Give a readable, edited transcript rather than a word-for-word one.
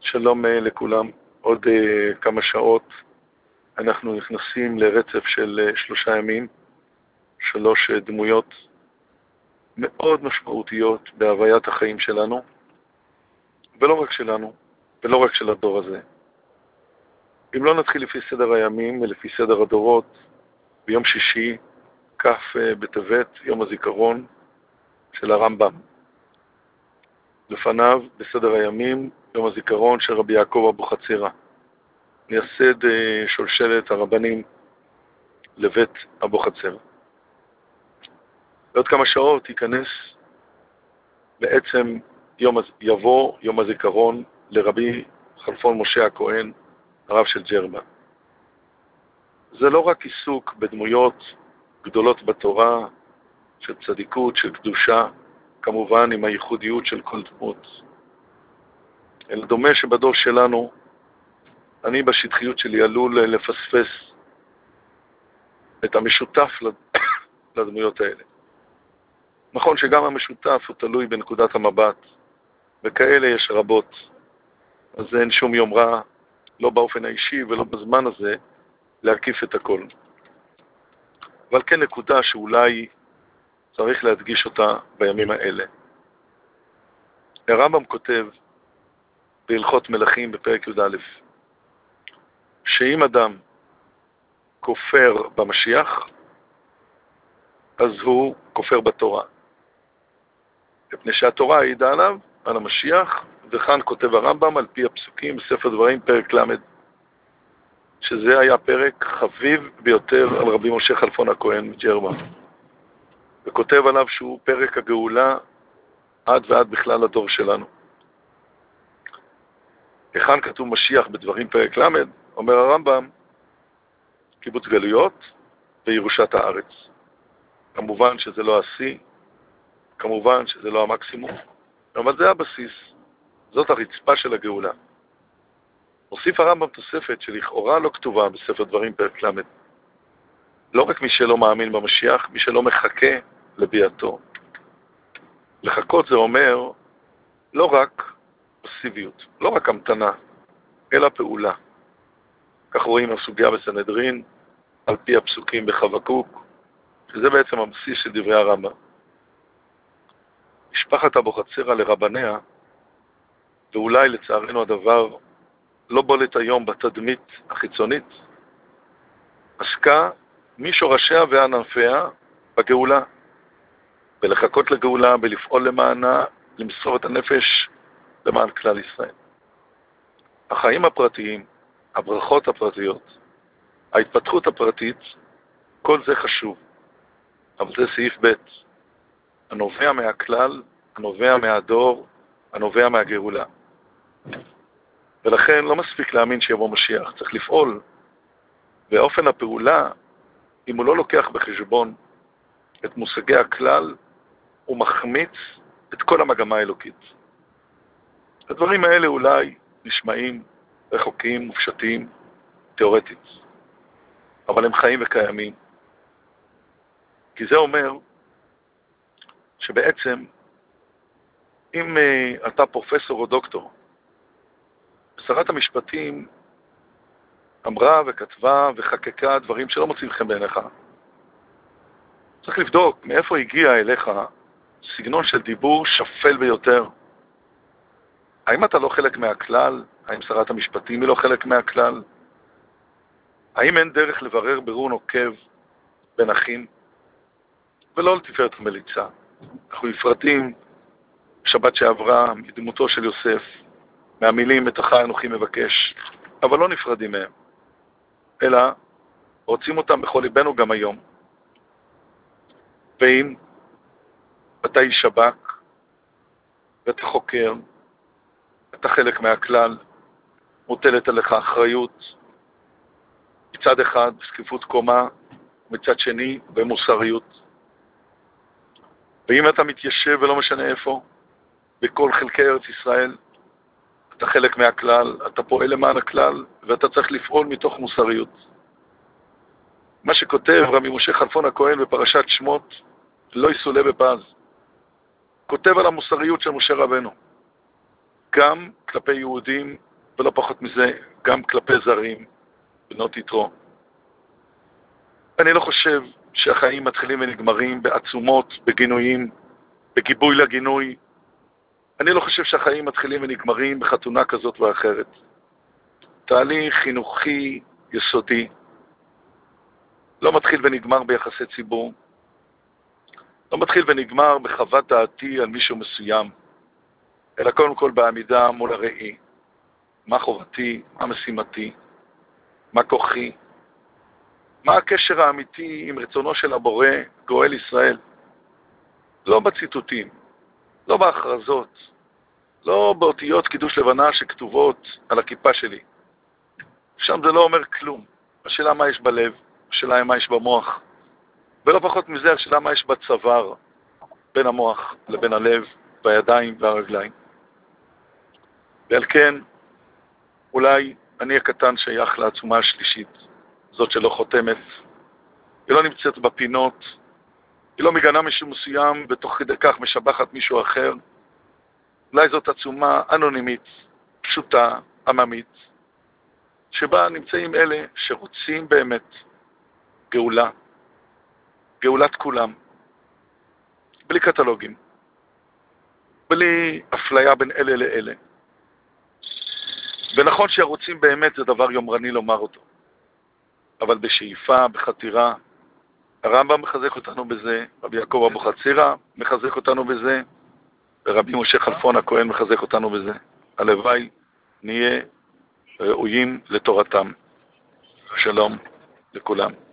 שלום לכולם. עוד כמה שעות אנחנו נכנסים לרצף של 3 ימים, 3 דמויות מאוד משמעותיות בהוויית החיים שלנו, ולא רק שלנו, ולא רק של הדור הזה. אם לא נתחיל לפי סדר הימים ולפי סדר הדורות, ביום שישי, כ' בטבת, יום הזיכרון של הרמב"ם. לפניו, בסדר הימים, יום הזיכרון של רבי יעקב אבוחצירא, מייסד שושלת הרבנים לבית אבוחצירא. בעוד כמה שעות ייכנס בעצם יבוא יום הזיכרון לרבי חלפון משה הכהן, הרב של ג'רבה. זה לא רק עיסוק בדמויות גדולות בתורה, של צדיקות, של קדושה, כמובן עם הייחודיות של כל דמות. אלא דומה שבדור שלנו, אני בשטחיות שלי עלול לפספס את המשותף לדמויות האלה. נכון שגם המשותף הוא תלוי בנקודת המבט, וכאלה יש רבות. אז אין שום יומרה, לא באופן האישי ולא בזמן הזה, להקיף את הכל. אבל כן נקודה שאולי צריך להדגיש אותה בימים האלה. הרמב"ם כותב בהלכות מלכים בפרק י"א, שאם אדם כופר במשיח, אז הוא כופר בתורה. מפני שהתורה העידה עליו, על המשיח, וכאן כותב הרמב"ם על פי הפסוקים בספר דברים, פרק ל', שזה היה פרק חביב ביותר על רבי משה חלפון הכהן מג'רבה. וכותב עליו שהוא פרק הגאולה עד ועד בכלל הדור שלנו. היכן כתוב משיח בדברים פרק ל', אומר הרמב"ם, קיבוץ גלויות וירושת הארץ. כמובן שזה לא השיא, כמובן שזה לא המקסימום, אבל זה הבסיס, זאת הרצפה של הגאולה. הוסיף הרמב"ם תוספת שלכאורה לא כתובה בספר דברים פרק ל'. לא רק מי שלא מאמין במשיח, מי שלא מחכה לביאתו. לחכות זה אומר לא רק פסיביות, לא רק המתנה, אלא פעולה. כך רואים הסוגיה בסנהדרין, על פי הפסוקים בחבקוק, שזה בעצם הבסיס של דברי הרמב"ם. משפחת אבוחצירא לרבניה, ואולי לצערנו הדבר לא בולט היום בתדמית החיצונית, עסקה משורשיה וענפיה בגאולה, ולחכות לגאולה, ולפעול למענה, למסור את הנפש למען כלל ישראל. החיים הפרטיים, הברכות הפרטיות, ההתפתחות הפרטית, כל זה חשוב, אבל זה סעיף ב', הנובע מהכלל, הנובע מהדור, הנובע מהגאולה. ולכן לא מספיק להאמין שיבוא משיח, צריך לפעול. ואופן הפעולה, אם הוא לא לוקח בחשבון את מושגי הכלל, הוא מחמיץ את כל המגמה האלוקית. הדברים האלה אולי נשמעים רחוקים, מופשטים, תיאורטית, אבל הם חיים וקיימים. כי זה אומר שבעצם אם אתה פרופסור או דוקטור, שרת המשפטים אמרה וכתבה וחקקה דברים שלא מוצאים לכם בעיניך. צריך לבדוק מאיפה הגיע אליך סגנון של דיבור שפל ביותר. האם אתה לא חלק מהכלל? האם שרת המשפטים היא לא חלק מהכלל? האם אין דרך לברר ברור נוקב בין אחים? ולא לתפארת המליצה. אנחנו נפרדים שבת שעברה מדמותו של יוסף, מהמילים את אחי אנוכי מבקש, אבל לא נפרדים מהם, אלא רוצים אותם בכל ליבנו גם היום. ואם אתה איש שב"כ, ואתה חוקר, אתה חלק מהכלל, מוטלת עליך אחריות, מצד אחד בסקיפות קומה, מצד שני במוסריות. ואם אתה מתיישב ולא משנה איפה, בכל חלקי ארץ ישראל, אתה חלק מהכלל, אתה פועל למען הכלל, ואתה צריך לפעול מתוך מוסריות. מה שכותב רבי משה חלפון הכהן בפרשת שמות, לא יסולה בפז. כותב על המוסריות של משה רבנו. גם כלפי יהודים ולא פחות מזה, גם כלפי זרים, בנות יתרו. אני לא חושב שהחיים מתחילים ונגמרים בעצומות, בגינויים, בגיבוי לגינוי. אני לא חושב שהחיים מתחילים ונגמרים בחתונה כזאת ואחרת. תהליך חינוכי יסודי לא מתחיל ונגמר ביחסי ציבור, לא מתחיל ונגמר בחוות דעתי על מישהו מסוים, אלא קודם כל בעמידה מול הראי. מה חובתי, מה משימתי, מה כוחי, מה הקשר האמיתי עם רצונו של הבורא, גואל ישראל. לא בציטוטים, לא בהכרזות, לא באותיות קידוש לבנה שכתובות על הכיפה שלי. שם זה לא אומר כלום. השאלה מה יש בלב, השאלה מה יש במוח, ולא פחות מזה השאלה מה יש בצוואר, בין המוח לבין הלב, בידיים והרגליים. ועל כן, אולי אני הקטן שייך לעצומה השלישית, זאת שלא חותמת, היא לא נמצאת בפינות, היא לא מגנה מישהו מסוים ותוך כדי כך משבחת מישהו אחר. אולי זאת עצומה אנונימית, פשוטה, עממית, שבה נמצאים אלה שרוצים באמת גאולה, גאולת כולם, בלי קטלוגים, בלי אפליה בין אלה לאלה. ונכון שהרוצים באמת זה דבר יומרני לומר אותו, אבל בשאיפה, בחתירה, הרמב"ם מחזק אותנו בזה, רבי יעקב אבוחצירא מחזק אותנו בזה, ורבי משה חלפון הכהן מחזק אותנו בזה. הלוואי נהיה ראויים לתורתם. שלום לכולם.